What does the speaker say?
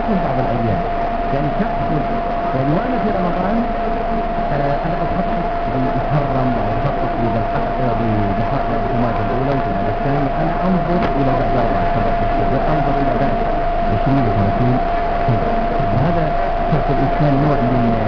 تصوم بعض الأيام، يعني تأخذ يعني وأنا في رمضان أنا أخطط بمحرم أو أخطط بجماد الأولى والجماد الثانية، أنا أنظر إلى بعد 4 7 أشهر، أنظر إلى بعد 20 و30 سنة. وهذا تعطي الإنسان نوع من